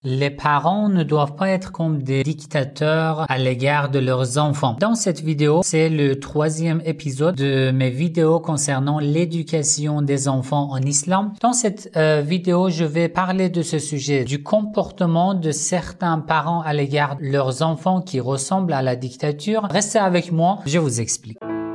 Les parents ne doivent pas être comme des dictateurs à l'égard de leurs enfants. Dans cette vidéo, c'est le 3e épisode de mes vidéos concernant l'éducation des enfants en islam. Dans cette vidéo, je vais parler de ce sujet, du comportement de certains parents à l'égard de leurs enfants qui ressemblent à la dictature. Restez avec moi, je vous explique.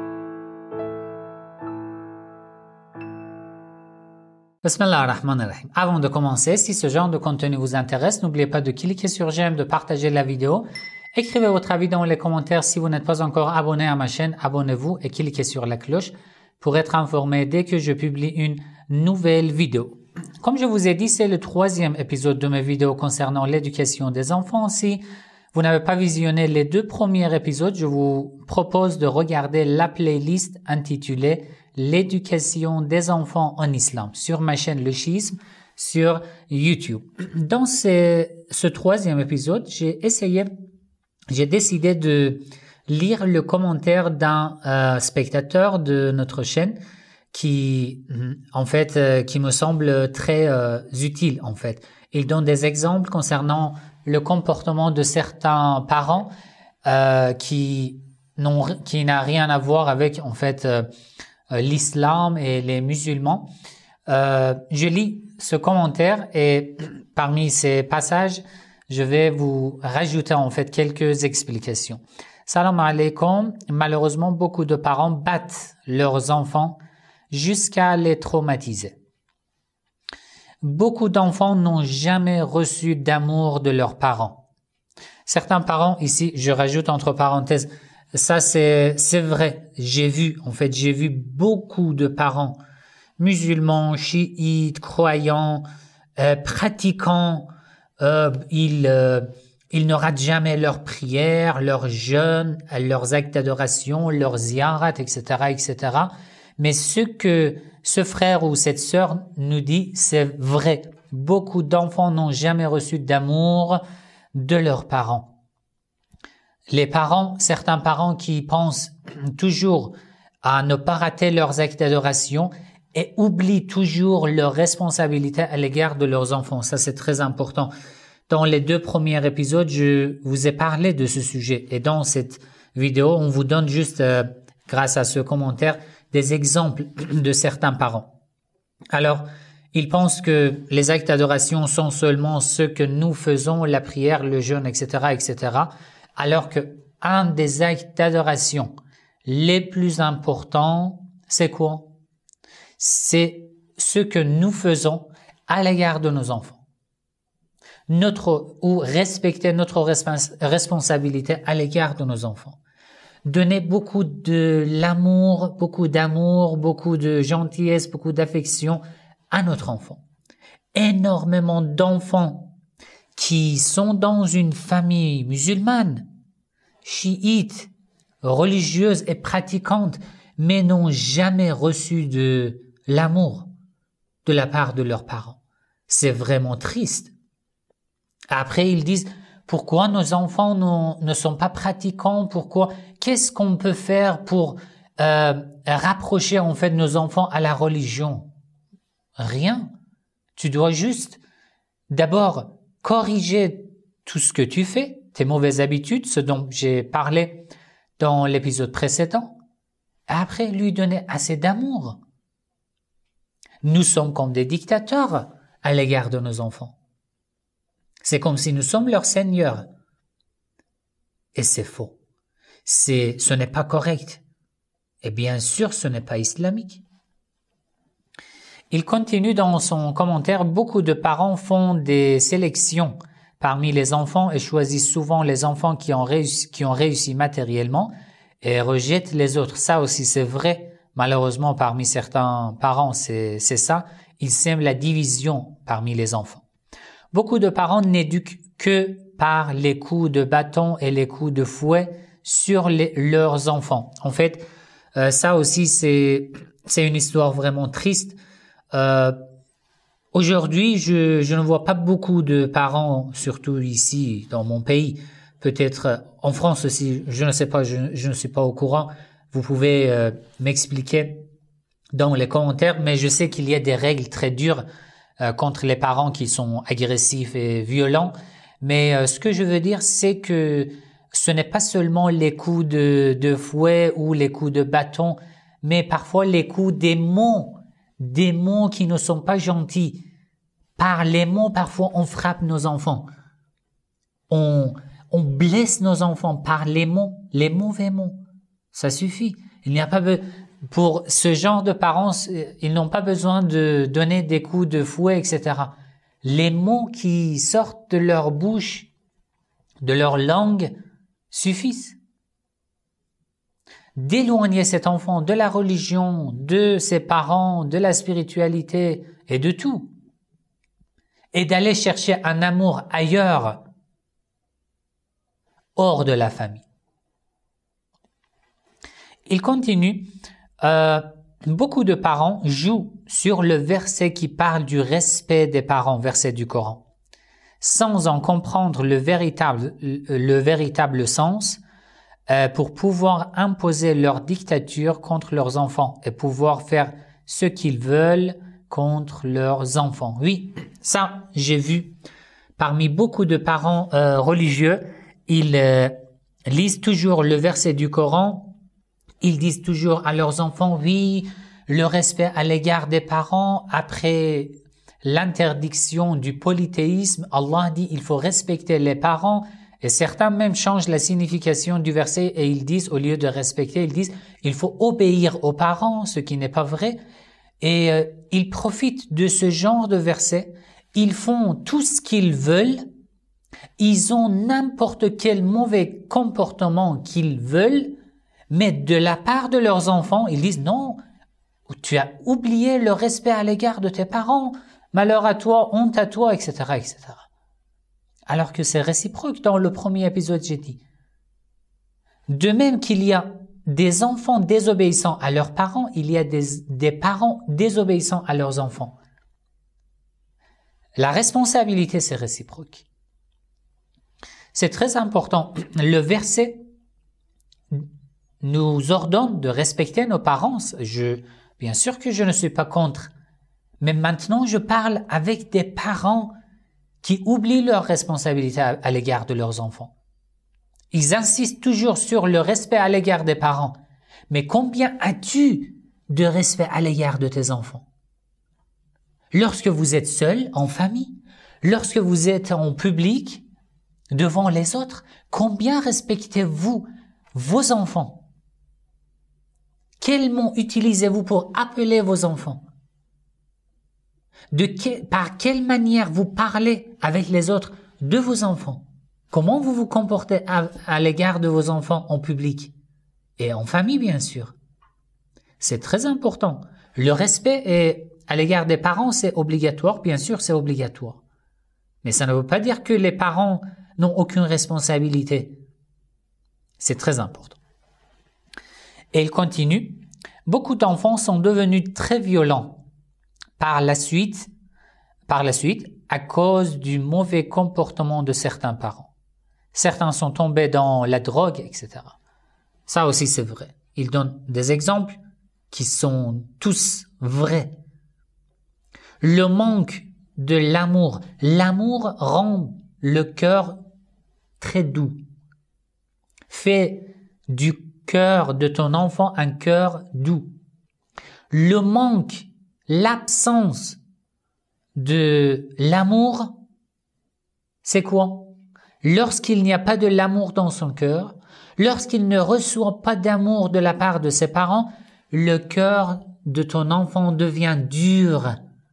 Bismillah ar-Rahman ar-Rahim. Avant de commencer, si ce genre de contenu vous intéresse, n'oubliez pas de cliquer sur j'aime, de partager la vidéo. Écrivez votre avis dans les commentaires. Si vous n'êtes pas encore abonné à ma chaîne, abonnez-vous et cliquez sur la cloche pour être informé dès que je publie une nouvelle vidéo. Comme je vous ai dit, c'est le 3e épisode de mes vidéos concernant l'éducation des enfants. Si vous n'avez pas visionné les 2 premiers épisodes, je vous propose de regarder la playlist intitulée l'éducation des enfants en islam sur ma chaîne Le Chiisme sur YouTube. Dans ce 3e épisode, j'ai décidé de lire le commentaire d'un spectateur de notre chaîne qui me semble très utile en fait. Il donne des exemples concernant le comportement de certains parents qui n'a rien à voir avec l'islam et les musulmans. Je lis ce commentaire et parmi ces passages, je vais vous rajouter quelques explications. Salam alaikum. Malheureusement, beaucoup de parents battent leurs enfants jusqu'à les traumatiser. Beaucoup d'enfants n'ont jamais reçu d'amour de leurs parents. Certains parents, ici, je rajoute entre parenthèses, ça c'est vrai. J'ai vu beaucoup de parents musulmans, chiites, croyants, pratiquants. Ils ne ratent jamais leurs prières, leurs jeûnes, leurs actes d'adoration, leurs ziyarats, etc., etc. Mais ce que ce frère ou cette sœur nous dit, c'est vrai. Beaucoup d'enfants n'ont jamais reçu d'amour de leurs parents. Certains parents qui pensent toujours à ne pas rater leurs actes d'adoration et oublient toujours leurs responsabilités à l'égard de leurs enfants. Ça, c'est très important. Dans les 2 premiers épisodes, je vous ai parlé de ce sujet. Et dans cette vidéo, on vous donne juste, grâce à ce commentaire, des exemples de certains parents. Alors, ils pensent que les actes d'adoration sont seulement ce que nous faisons, la prière, le jeûne, etc., etc., alors que un des actes d'adoration les plus importants, c'est quoi? C'est ce que nous faisons à l'égard de nos enfants. Respecter notre responsabilité à l'égard de nos enfants. Donner beaucoup d'amour, beaucoup de gentillesse, beaucoup d'affection à notre enfant. Énormément d'enfants qui sont dans une famille musulmane, chiite, religieuse et pratiquante, mais n'ont jamais reçu de l'amour de la part de leurs parents. C'est vraiment triste. Après, ils disent, pourquoi nos enfants ne sont pas pratiquants? Qu'est-ce qu'on peut faire pour rapprocher nos enfants à la religion? Rien. Tu dois juste d'abord corriger tout ce que tu fais, tes mauvaises habitudes, ce dont j'ai parlé dans l'épisode précédent. Après, lui donner assez d'amour. Nous sommes comme des dictateurs à l'égard de nos enfants. C'est comme si nous sommes leurs seigneurs. Et c'est faux. Ce n'est pas correct. Et bien sûr, ce n'est pas islamique. Il continue dans son commentaire, beaucoup de parents font des sélections parmi les enfants et choisissent souvent les enfants qui ont réussi matériellement et rejettent les autres. Ça aussi, c'est vrai. Malheureusement, parmi certains parents, c'est ça. Ils sèment la division parmi les enfants. Beaucoup de parents n'éduquent que par les coups de bâton et les coups de fouet sur leurs enfants. Ça aussi, c'est une histoire vraiment triste. Aujourd'hui, je ne vois pas beaucoup de parents, surtout ici dans mon pays, peut-être en France aussi, je ne sais pas, je ne suis pas au courant. Vous pouvez m'expliquer dans les commentaires, mais je sais qu'il y a des règles très dures contre les parents qui sont agressifs et violents. Mais ce que je veux dire, c'est que ce n'est pas seulement les coups de fouet ou les coups de bâton, mais parfois les coups des mots qui ne sont pas gentils. Par les mots, parfois, on frappe nos enfants. On blesse nos enfants par les mots, les mauvais mots. Ça suffit. Il n'y a pas pour ce genre de parents, ils n'ont pas besoin de donner des coups de fouet, etc. Les mots qui sortent de leur bouche, de leur langue, suffisent. D'éloigner cet enfant de la religion, de ses parents, de la spiritualité et de tout. Et d'aller chercher un amour ailleurs, hors de la famille. Il continue. Beaucoup de parents jouent sur le verset qui parle du respect des parents, verset du Coran, sans en comprendre le véritable sens, pour pouvoir imposer leur dictature contre leurs enfants et pouvoir faire ce qu'ils veulent contre leurs enfants. Oui, ça, j'ai vu parmi beaucoup de parents religieux, ils lisent toujours le verset du Coran. Ils disent toujours à leurs enfants, oui, le respect à l'égard des parents, après l'interdiction du polythéisme, Allah dit, il faut respecter les parents, et certains même changent la signification du verset et ils disent, au lieu de respecter, ils disent, il faut obéir aux parents, ce qui n'est pas vrai, et ils profitent de ce genre de verset, ils font tout ce qu'ils veulent, ils ont n'importe quel mauvais comportement qu'ils veulent, mais de la part de leurs enfants, ils disent non, tu as oublié le respect à l'égard de tes parents, malheur à toi, honte à toi, etc., etc. Alors que c'est réciproque dans le premier épisode, j'ai dit. De même qu'il y a des enfants désobéissants à leurs parents, il y a des parents désobéissants à leurs enfants. La responsabilité, c'est réciproque. C'est très important. Le verset nous ordonne de respecter nos parents. Bien sûr que je ne suis pas contre. Mais maintenant, je parle avec des parents qui oublient leur responsabilité à l'égard de leurs enfants. Ils insistent toujours sur le respect à l'égard des parents. Mais combien as-tu de respect à l'égard de tes enfants? Lorsque vous êtes seul, en famille, lorsque vous êtes en public, devant les autres, combien respectez-vous vos enfants? Quels mots utilisez-vous pour appeler vos enfants? Par quelle manière vous parlez avec les autres de vos enfants? Comment vous vous comportez à l'égard de vos enfants en public? Et en famille, bien sûr. C'est très important. Le respect à l'égard des parents, c'est obligatoire. Bien sûr, c'est obligatoire. Mais ça ne veut pas dire que les parents n'ont aucune responsabilité. C'est très important. Et il continue. Beaucoup d'enfants sont devenus très violents par la suite à cause du mauvais comportement de certains parents. Certains sont tombés dans la drogue, etc. Ça aussi, c'est vrai. Il donne des exemples qui sont tous vrais. Le manque de l'amour. L'amour rend le cœur très doux. Fais du cœur de ton enfant un cœur doux. Le manque, l'absence de l'amour, c'est quoi? Lorsqu'il n'y a pas de l'amour dans son cœur, lorsqu'il ne reçoit pas d'amour de la part de ses parents, le cœur de ton enfant devient dur,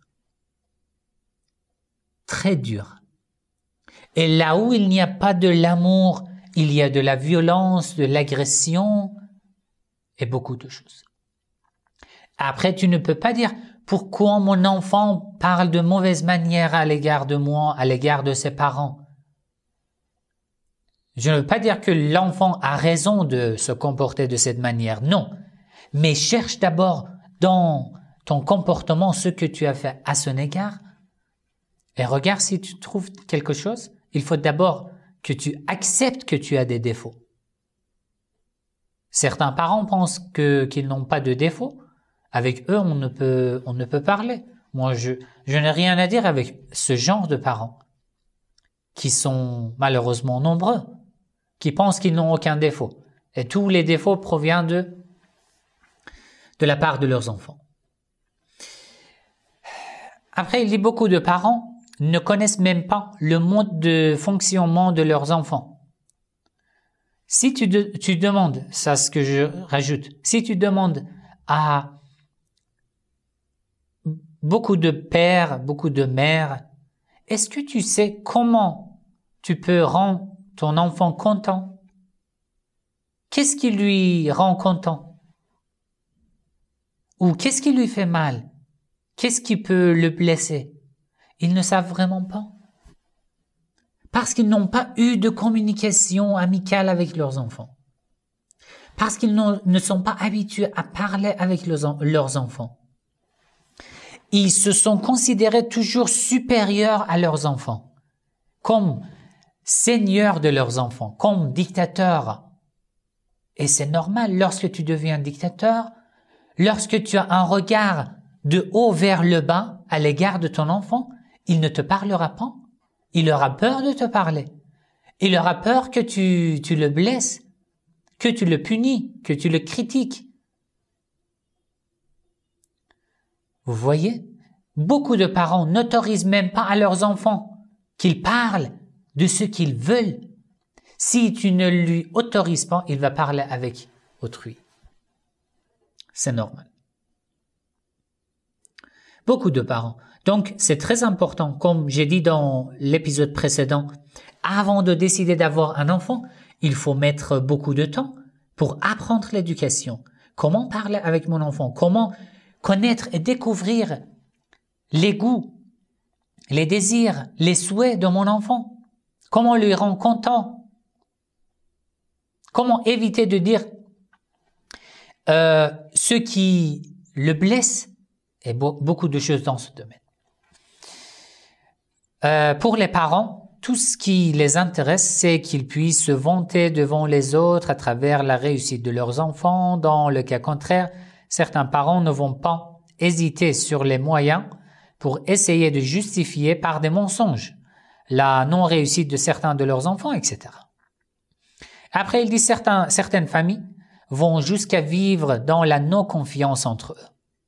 très dur. Et là où il n'y a pas de l'amour, il y a de la violence, de l'agression et beaucoup de choses. Après, tu ne peux pas dire pourquoi mon enfant parle de mauvaise manière à l'égard de moi, à l'égard de ses parents. Je ne veux pas dire que l'enfant a raison de se comporter de cette manière, non. Mais cherche d'abord dans ton comportement ce que tu as fait à son égard et regarde si tu trouves quelque chose. Il faut d'abord que tu acceptes que tu as des défauts. Certains parents pensent qu'ils n'ont pas de défauts. Avec eux, on ne peut parler. Moi, je n'ai rien à dire avec ce genre de parents qui sont malheureusement nombreux, qui pensent qu'ils n'ont aucun défaut. Et tous les défauts proviennent de la part de leurs enfants. Après, il dit beaucoup de parents ne connaissent même pas le mode de fonctionnement de leurs enfants. Si tu demandes, ça c'est ce que je rajoute, si tu demandes à beaucoup de pères, beaucoup de mères, est-ce que tu sais comment tu peux rendre ton enfant content? Qu'est-ce qui lui rend content? Ou qu'est-ce qui lui fait mal? Qu'est-ce qui peut le blesser? Ils ne savent vraiment pas. Parce qu'ils n'ont pas eu de communication amicale avec leurs enfants. Parce qu'ils ne sont pas habitués à parler avec leurs enfants. Ils se sont considérés toujours supérieurs à leurs enfants, comme seigneurs de leurs enfants, comme dictateurs. Et c'est normal, lorsque tu deviens dictateur, lorsque tu as un regard de haut vers le bas à l'égard de ton enfant, il ne te parlera pas. Il aura peur de te parler. Il aura peur que tu le blesses, que tu le punis, que tu le critiques. Vous voyez, beaucoup de parents n'autorisent même pas à leurs enfants qu'ils parlent de ce qu'ils veulent. Si tu ne lui autorises pas, il va parler avec autrui. C'est normal. Beaucoup de parents. Donc, c'est très important, comme j'ai dit dans l'épisode précédent, avant de décider d'avoir un enfant, il faut mettre beaucoup de temps pour apprendre l'éducation. Comment parler avec mon enfant? Comment connaître et découvrir les goûts, les désirs, les souhaits de mon enfant? Comment lui rendre content? Comment éviter de dire ce qui le blesse? Et beaucoup de choses dans ce domaine. Pour les parents, tout ce qui les intéresse, c'est qu'ils puissent se vanter devant les autres à travers la réussite de leurs enfants. Dans le cas contraire, certains parents ne vont pas hésiter sur les moyens pour essayer de justifier par des mensonges la non-réussite de certains de leurs enfants, etc. Après, il dit certaines familles vont jusqu'à vivre dans la non-confiance entre eux.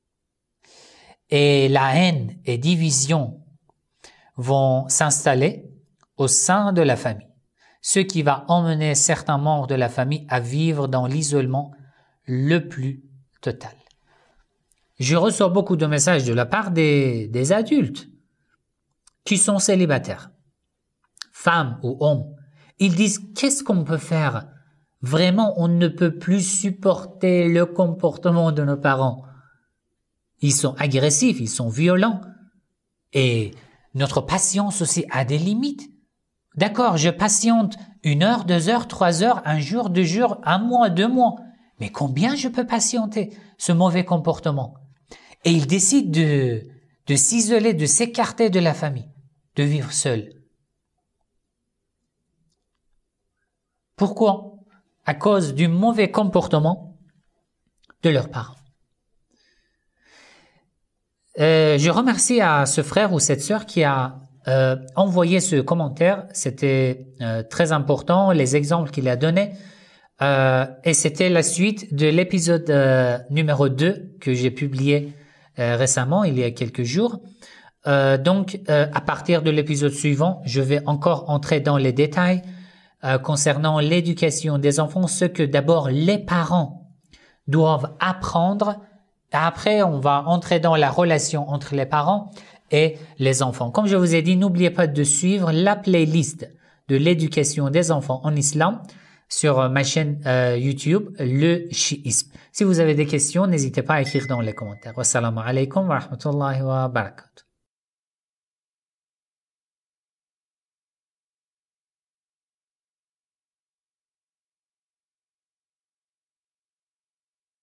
Et la haine et division vont s'installer au sein de la famille, ce qui va emmener certains membres de la famille à vivre dans l'isolement le plus total. Je reçois beaucoup de messages de la part des adultes qui sont célibataires, femmes ou hommes. Ils disent « Qu'est-ce qu'on peut faire? Vraiment, on ne peut plus supporter le comportement de nos parents. Ils sont agressifs, ils sont violents. Et notre patience aussi a des limites. D'accord, je patiente 1 heure, 2 heures, 3 heures, 1 jour, 2 jours, 1 mois, 2 mois. Mais combien je peux patienter ce mauvais comportement? Et ils décident de s'isoler, de s'écarter de la famille, de vivre seul. Pourquoi? À cause du mauvais comportement de leurs parents. Je remercie à ce frère ou cette sœur qui a envoyé ce commentaire. C'était très important, les exemples qu'il a donnés. Et c'était la suite de l'épisode numéro 2 que j'ai publié récemment, il y a quelques jours. Donc, à partir de l'épisode suivant, je vais encore entrer dans les détails concernant l'éducation des enfants, ce que d'abord les parents doivent apprendre. Après, on va entrer dans la relation entre les parents et les enfants. Comme je vous ai dit, n'oubliez pas de suivre la playlist de l'éducation des enfants en islam sur ma chaîne YouTube, le chiisme. Si vous avez des questions, n'hésitez pas à écrire dans les commentaires. Wassalamu alaikum wa rahmatullahi wa barakatuh.